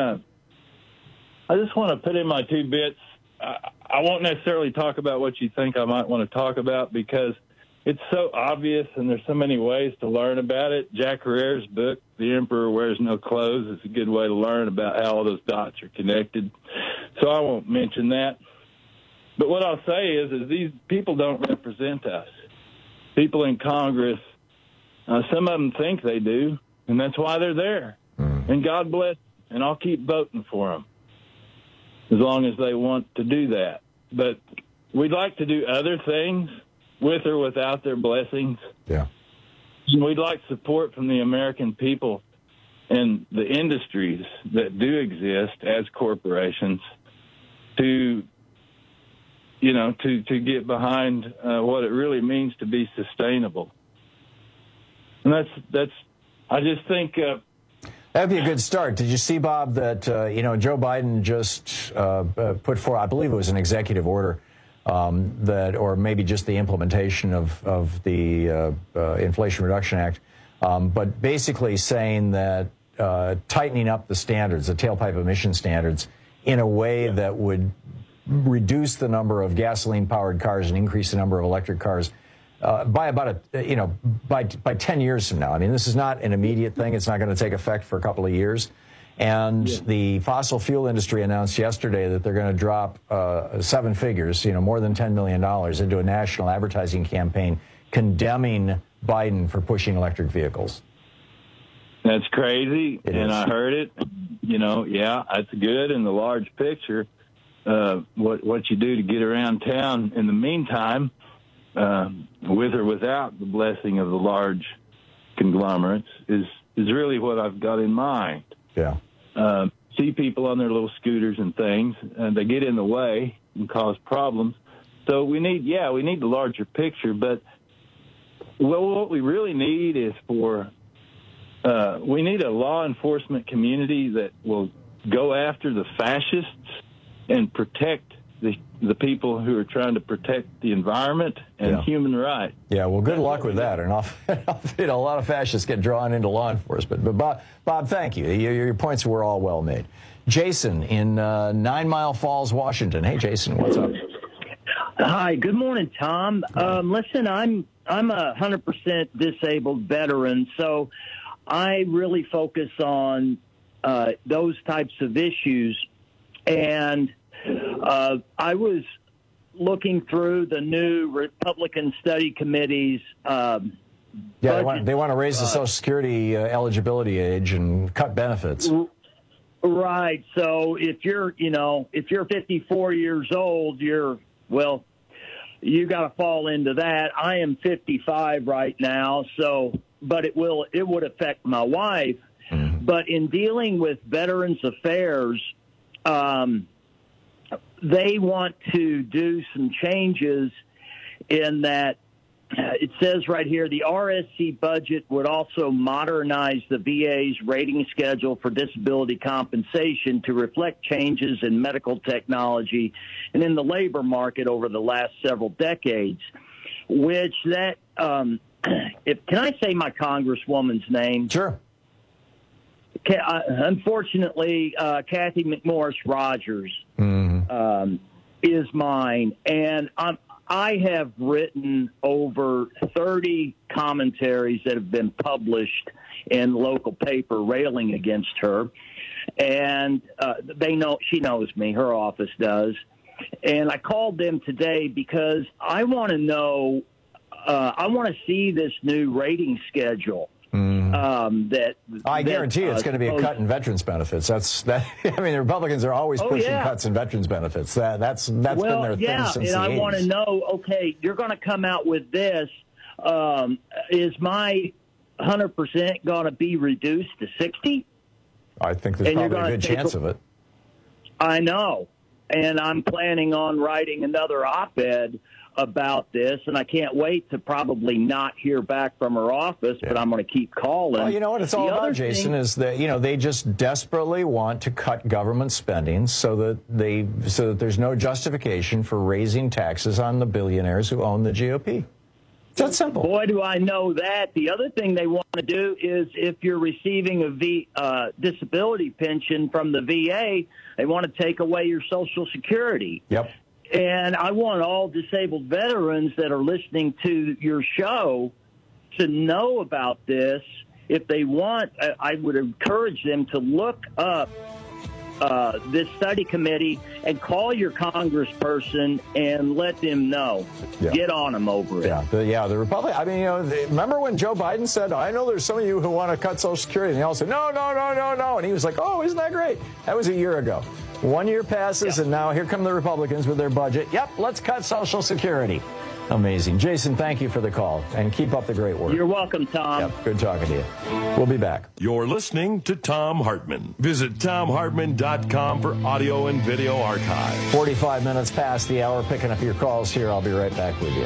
just want to put in my 2 bits. I won't necessarily talk about what you think I might want to talk about because it's so obvious and there's so many ways to learn about it. Jack Herrera's book, The Emperor Wears No Clothes, is a good way to learn about how all those dots are connected. So I won't mention that. But what I'll say is these people don't represent us. People in Congress, some of them think they do, and that's why they're there. And God bless them, and I'll keep voting for them as long as they want to do that. But we'd like to do other things with or without their blessings. Yeah. And we'd like support from the American people and the industries that do exist as corporations to get behind what it really means to be sustainable. And I just think that'd be a good start. Did you see, Bob, that Joe Biden just put forward, I believe it was an executive order, or maybe just the implementation of the Inflation Reduction Act, but basically saying that tightening up the standards, the tailpipe emission standards, in a way that would reduce the number of gasoline-powered cars and increase the number of electric cars by about by 10 years from now. I mean, this is not an immediate thing. It's not going to take effect for a couple of years. And the fossil fuel industry announced yesterday that they're going to drop 7 figures, more than $10 million, into a national advertising campaign condemning Biden for pushing electric vehicles. That's crazy, and I heard it. That's good in the large picture. What you do to get around town in the meantime, with or without the blessing of the large conglomerates, is really what I've got in mind. Yeah. See people on their little scooters and things, and they get in the way and cause problems. So we need the larger picture. But what we really need is we need a law enforcement community that will go after the fascists and protect the people who are trying to protect the environment and human rights. Yeah, well, good luck with that. And a lot of fascists get drawn into law enforcement. But Bob, thank you. Your points were all well made. Jason in 9 Mile Falls, Washington. Hey, Jason, what's up? Hi, good morning, Tom. Listen, I'm a 100% disabled veteran, so I really focus on those types of issues. And I was looking through the new Republican study committee's they want to raise the Social Security eligibility age and cut benefits. Right. So if you're 54 years old, you got to fall into that. I am 55 right now, but it would affect my wife. Mm-hmm. But in dealing with Veterans Affairs, they want to do some changes in that it says right here, the RSC budget would also modernize the VA's rating schedule for disability compensation to reflect changes in medical technology and in the labor market over the last several decades, which can I say my congresswoman's name? Sure. Unfortunately, Kathy McMorris Rogers is mine, and I have written over 30 commentaries that have been published in local paper railing against her, and she knows me. Her office does, and I called them today because I want to know. I want to see this new rating schedule. Mm-hmm. I guarantee it's going to be a cut in veterans benefits. I mean, the Republicans are always pushing cuts in veterans benefits. That's been their thing since the 80s. And I want to know, okay, you're going to come out with this. Is my 100% going to be reduced to 60? I think there's probably a good chance of it. I know. And I'm planning on writing another op-ed about this, and I can't wait to probably not hear back from her office, but I'm going to keep calling. Well, you know what it's all about, Jason, is that, they just desperately want to cut government spending so that there's no justification for raising taxes on the billionaires who own the GOP. It's that simple. Boy, do I know that. The other thing they want to do is if you're receiving a disability pension from the VA, they want to take away your Social Security. Yep. And I want all disabled veterans that are listening to your show to know about this. If they want, I would encourage them to look up this study committee and call your congressperson and let them know. Yeah. Get on them over it. The Republic. I mean, remember when Joe Biden said, "I know there's some of you who want to cut Social Security," and they all said, "No, no, no, no, no," and he was like, "Oh, isn't that great?" That was a year ago. 1 year passes, and now here come the Republicans with their budget. Yep, let's cut Social Security. Amazing. Jason, thank you for the call, and keep up the great work. You're welcome, Tom. Yep, good talking to you. We'll be back. You're listening to Thom Hartmann. Visit ThomHartmann.com for audio and video archive. 45 minutes past the hour, picking up your calls here. I'll be right back with you.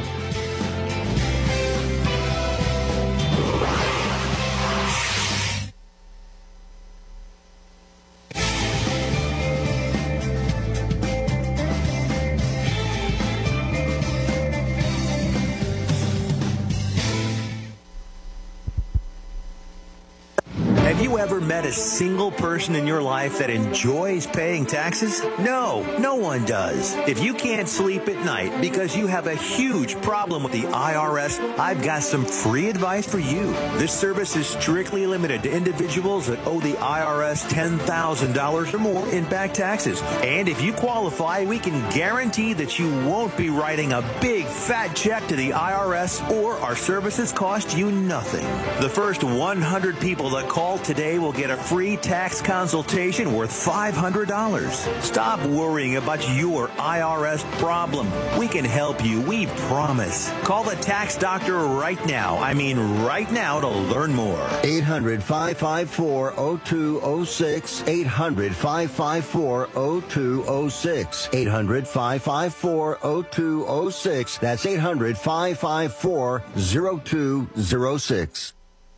Have you ever met a single person in your life that enjoys paying taxes? No, no one does. If you can't sleep at night because you have a huge problem with the IRS, I've got some free advice for you. This service is strictly limited to individuals that owe the IRS $10,000 or more in back taxes. And if you qualify, we can guarantee that you won't be writing a big fat check to the IRS, or our services cost you nothing. The first 100 people that call today will get a free tax consultation worth $500. Stop worrying about your IRS problem. We can help you, we promise. Call the tax doctor right now. I mean right now, to learn more. 800-554-0206. 800-554-0206. 800-554-0206. That's 800-554-0206.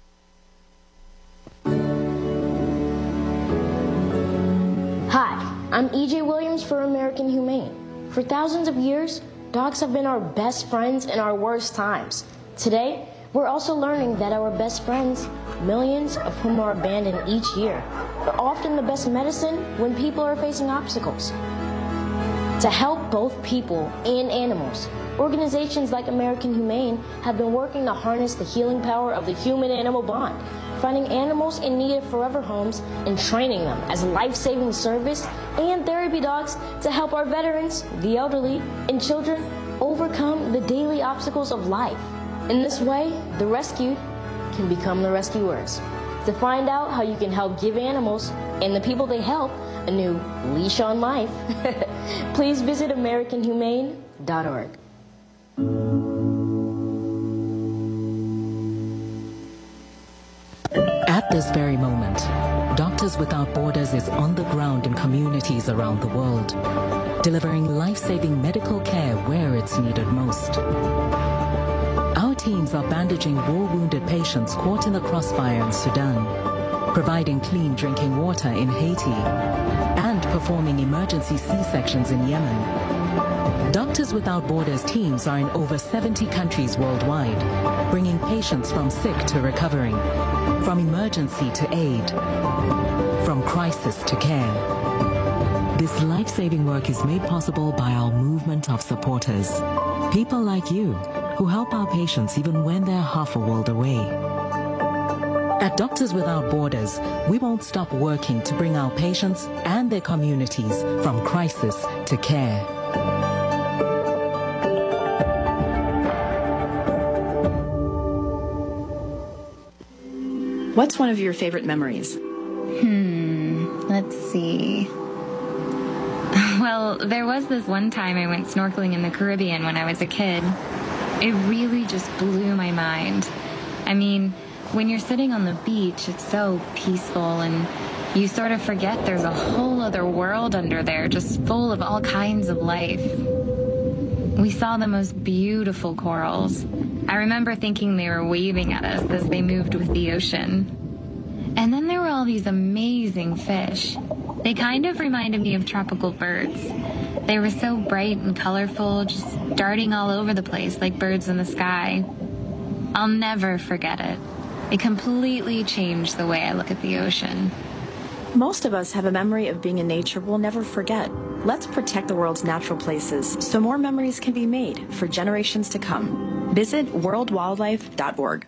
Hi, I'm E.J. Williams for American Humane. For thousands of years, dogs have been our best friends in our worst times. Today, we're also learning that our best friends, millions of whom are abandoned each year, are often the best medicine when people are facing obstacles. To help both people and animals, organizations like American Humane have been working to harness the healing power of the human-animal bond, finding animals in need of forever homes and training them as life-saving service and therapy dogs to help our veterans, the elderly, and children overcome the daily obstacles of life. In this way, the rescued can become the rescuers. To find out how you can help give animals and the people they help a new leash on life, please visit AmericanHumane.org. At this very moment, Doctors Without Borders is on the ground in communities around the world, delivering life-saving medical care where it's needed most. Our teams are bandaging war-wounded patients caught in the crossfire in Sudan, providing clean drinking water in Haiti, and performing emergency C-sections in Yemen. Doctors Without Borders teams are in over 70 countries worldwide, bringing patients from sick to recovering, from emergency to aid, from crisis to care. This life-saving work is made possible by our movement of supporters, people like you who help our patients even when they're half a world away. At Doctors Without Borders, we won't stop working to bring our patients and their communities from crisis to care. What's one of your favorite memories? Let's see. Well, there was this one time I went snorkeling in the Caribbean when I was a kid. It really just blew my mind. I mean, when you're sitting on the beach, it's so peaceful, and you sort of forget there's a whole other world under there, just full of all kinds of life. We saw the most beautiful corals. I remember thinking they were waving at us as they moved with the ocean. And then there were all these amazing fish. They kind of reminded me of tropical birds. They were so bright and colorful, just darting all over the place like birds in the sky. I'll never forget it. It completely changed the way I look at the ocean. Most of us have a memory of being in nature we'll never forget. Let's protect the world's natural places so more memories can be made for generations to come. Visit worldwildlife.org.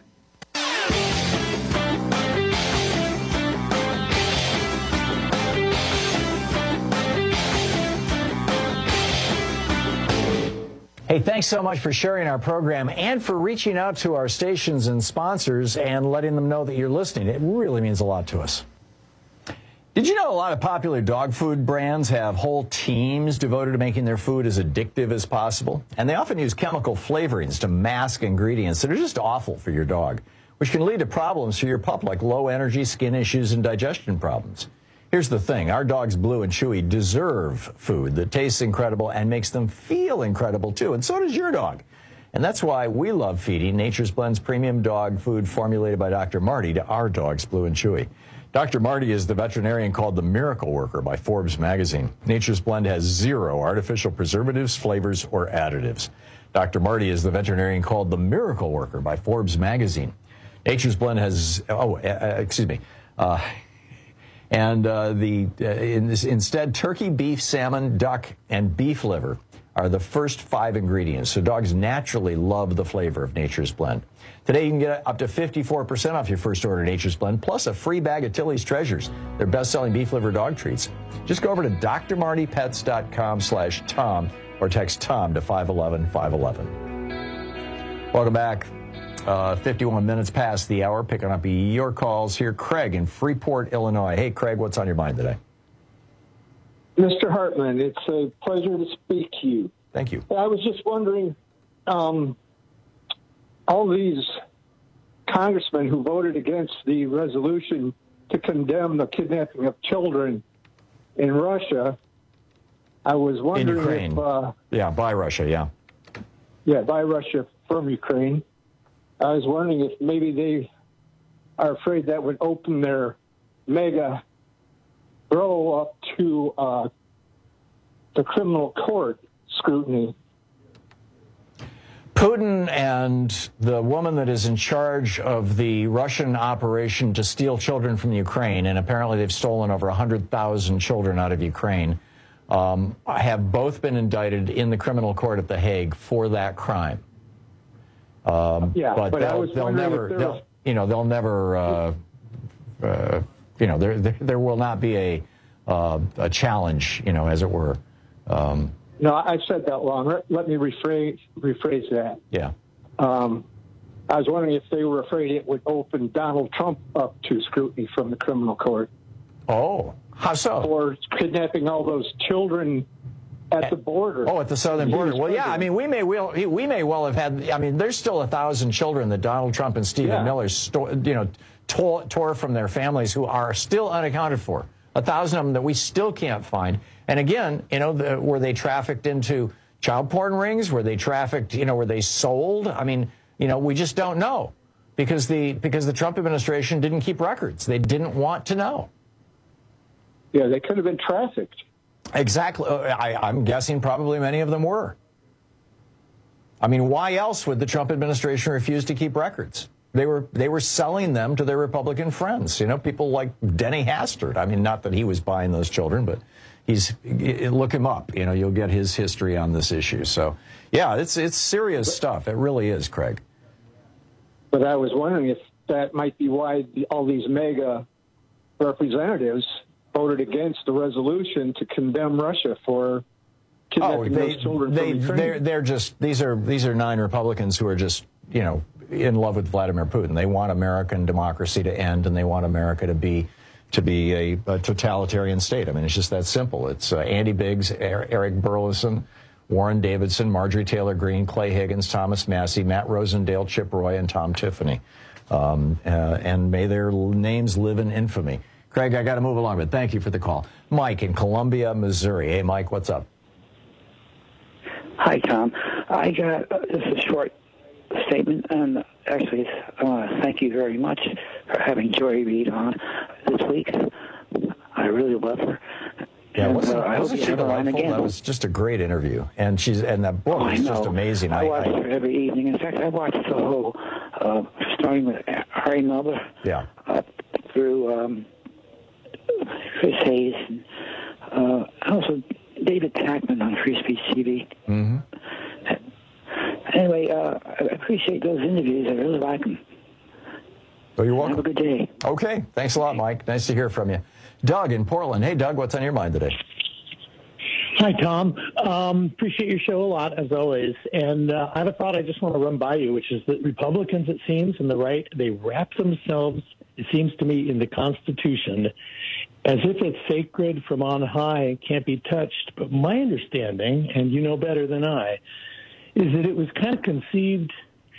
Hey, thanks so much for sharing our program and for reaching out to our stations and sponsors and letting them know that you're listening. It really means a lot to us. Did you know a lot of popular dog food brands have whole teams devoted to making their food as addictive as possible? And they often use chemical flavorings to mask ingredients that are just awful for your dog, which can lead to problems for your pup like low energy, skin issues, and digestion problems. Here's the thing. Our dogs, Blue and Chewy, deserve food that tastes incredible and makes them feel incredible, too. And so does your dog. And that's why we love feeding Nature's Blend's premium dog food formulated by Dr. Marty to our dogs, Blue and Chewy. Dr. Marty is the veterinarian called the Miracle Worker by Forbes magazine. Nature's Blend has 0 artificial preservatives, flavors, or additives. Dr. Marty is the veterinarian called the Miracle Worker by Forbes magazine. Nature's Blend has, instead, turkey, beef, salmon, duck, and beef liver are the first 5 ingredients. So dogs naturally love the flavor of Nature's Blend. Today, you can get up to 54% off your first order of Nature's Blend, plus a free bag of Tilly's Treasures, their best-selling beef liver dog treats. Just go over to drmartypets.com/Tom or text Tom to 511-511. Welcome back. 51 minutes past the hour, picking up your calls here. Craig in Freeport, Illinois. Hey, Craig, what's on your mind today? Mr. Hartman, it's a pleasure to speak to you. Thank you. I was just wondering, all these congressmen who voted against the resolution to condemn the kidnapping of children in Russia, I was wondering in Ukraine. By Russia, yeah. Yeah, by Russia from Ukraine. I was wondering if maybe they are afraid that would open their mega grow up to the criminal court scrutiny. Putin and the woman that is in charge of the Russian operation to steal children from Ukraine, and apparently they've stolen over 100,000 children out of Ukraine, have both been indicted in the criminal court at The Hague for that crime. But they'll never, there will not be a challenge, as it were. No, I said that wrong. Let me rephrase that. Yeah. I was wondering if they were afraid it would open Donald Trump up to scrutiny from the criminal court. Oh, how so? For kidnapping all those children at the border. Oh, at the southern border. Well, yeah, I mean, we may well have had, there's still 1,000 children that Donald Trump and Stephen Miller, tore from their families who are still unaccounted for. 1,000 of them that we still can't find. And again, were they trafficked into child porn rings? Were they trafficked, were they sold? We just don't know because the Trump administration didn't keep records. They didn't want to know. Yeah, they could have been trafficked. Exactly. I'm guessing probably many of them were. Why else would the Trump administration refuse to keep records? They were selling them to their Republican friends. People like Denny Hastert. Not that he was buying those children, but look him up. You'll get his history on this issue. So, yeah, it's serious stuff. It really is, Craig. But I was wondering if that might be why all these mega representatives voted against the resolution to condemn Russia for kidnapping those children from Ukraine. They're just these are 9 Republicans who are just in love with Vladimir Putin. They want American democracy to end, and they want America to be a totalitarian state. I mean, it's just that simple. It's Andy Biggs, Eric Burleson, Warren Davidson, Marjorie Taylor Greene, Clay Higgins, Thomas Massey, Matt Rosendale, Chip Roy, and Tom Tiffany. And may their names live in infamy. Craig, I got to move along, but thank you for the call. Mike in Columbia, Missouri. Hey, Mike, what's up? Hi, Tom. I got this is a short statement, and actually, thank you very much for having Joy Reid on this week. I really love her. Yeah, I hope you have her on again. That was just a great interview, and that book is just amazing. I watch her every evening. In fact, I watched the whole, starting with Harry Melber, through Chris Hayes, and also David Tackman on Free Speech TV. Mm-hmm. Anyway, I appreciate those interviews. I really like them. Well, you're welcome. Have a good day. Okay. Thanks a lot, Mike. Nice to hear from you. Doug in Portland. Hey, Doug, what's on your mind today? Hi, Tom. Appreciate your show a lot, as always. And I have a thought I just want to run by you, which is that Republicans, it seems, and the right, they wrap themselves, it seems to me, in the Constitution as if it's sacred from on high and can't be touched. But my understanding, and you know better than I, is that it was kind of conceived,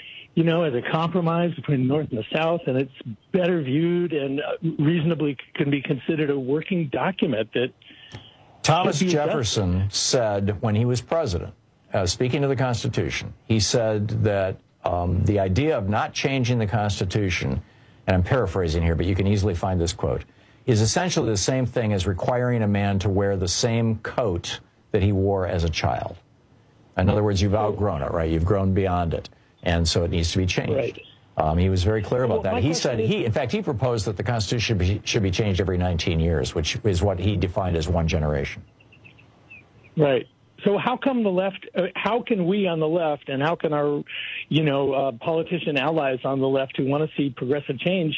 as a compromise between the North and the South, and it's better viewed and reasonably can be considered a working document that Thomas Jefferson said when he was president, speaking of the Constitution, he said that the idea of not changing the Constitution, and I'm paraphrasing here, but you can easily find this quote, is essentially the same thing as requiring a man to wear the same coat that he wore as a child. In other words, you've outgrown it, right? You've grown beyond it. And so it needs to be changed. Right. He was very clear about that. He said, in fact, he proposed that the Constitution should be changed every 19 years, which is what he defined as one generation. Right. So how come the left, how can we on the left, and how can our, politician allies on the left who want to see progressive change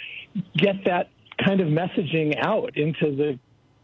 get that kind of messaging out into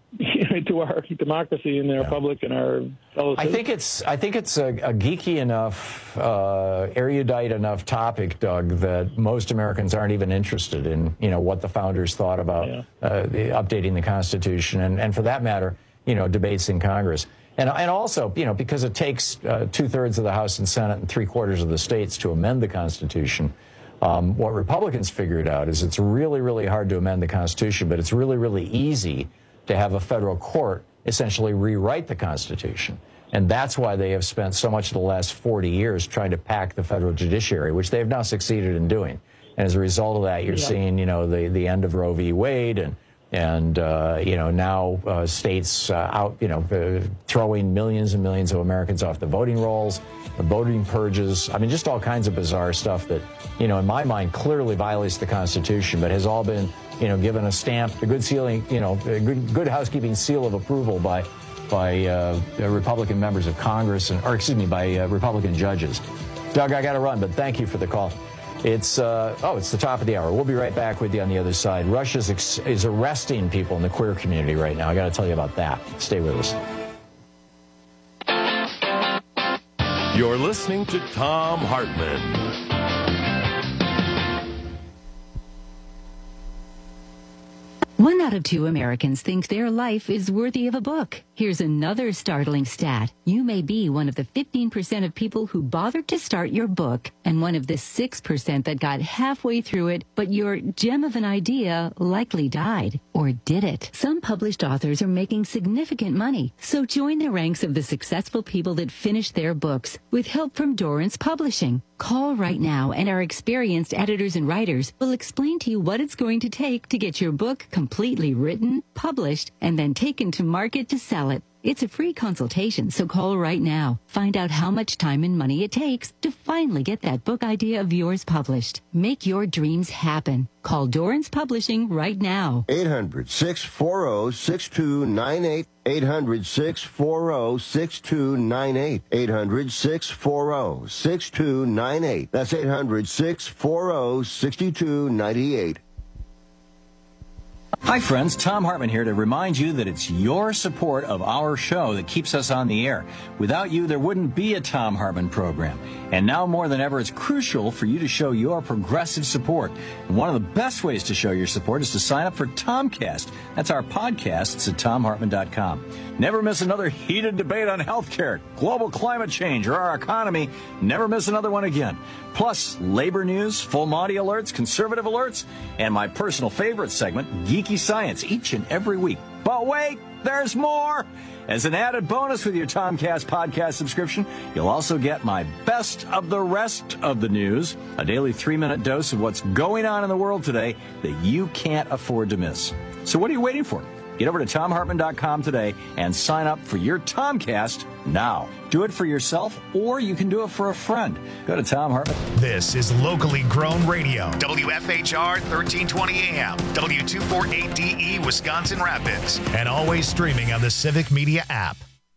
our democracy and our public and our fellow citizens? I think it's a geeky enough, erudite enough topic, Doug, that most Americans aren't even interested in, what the founders thought about updating the Constitution, and for that matter, debates in Congress. And also, because it takes 2/3 of the House and Senate and 3/4 of the states to amend the Constitution. What Republicans figured out is it's really, really hard to amend the Constitution, but it's really, really easy to have a federal court essentially rewrite the Constitution. And that's why they have spent so much of the last 40 years trying to pack the federal judiciary, which they have now succeeded in doing. And as a result of that, you're seeing, the end of Roe v. Wade and now states throwing millions and millions of Americans off the voting rolls, the voting purges. I mean, just all kinds of bizarre stuff that, in my mind, clearly violates the Constitution, but has all been, given a stamp, a good sealing, a good housekeeping seal of approval by Republican members of Congress, by Republican judges. Doug, I got to run, but thank you for the call. It's the top of the hour. We'll be right back with you on the other side. Russia is arresting people in the queer community right now. I got to tell you about that. Stay with us. You're listening to Thom Hartmann. 1 out of 2 Americans think their life is worthy of a book. Here's another startling stat. You may be one of the 15% of people who bothered to start your book, and one of the 6% that got halfway through it, but your gem of an idea likely died. Or did it? Some published authors are making significant money, so join the ranks of the successful people that finished their books with help from Dorrance Publishing. Call right now, and our experienced editors and writers will explain to you what it's going to take to get your book completely written, published, and then taken to market to sell it. It's a free consultation, so call right now. Find out how much time and money it takes to finally get that book idea of yours published. Make your dreams happen. Call Dorrance Publishing right now. 800-640-6298. 800-640-6298. 800-640-6298. That's 800-640-6298. Hi, friends. Tom Hartman here to remind you that it's your support of our show that keeps us on the air. Without you, there wouldn't be a Tom Hartman program. And now more than ever, it's crucial for you to show your progressive support. And one of the best ways to show your support is to sign up for Tomcast. That's our podcast. It's at TomHartman.com. Never miss another heated debate on healthcare, global climate change, or our economy. Never miss another one again. Plus, labor news, full Monty alerts, conservative alerts, and my personal favorite segment, Geeky Science, each and every week. But wait, there's more! As an added bonus with your Tomcast podcast subscription, you'll also get my best of the rest of the news, a daily 3-minute dose of what's going on in the world today that you can't afford to miss. So what are you waiting for? Get over to TomHartman.com today and sign up for your Tomcast now. Do it for yourself, or you can do it for a friend. Go to Tom Hartman. This is locally grown radio. WFHR 1320 AM, W248DE, Wisconsin Rapids, and always streaming on the Civic Media app.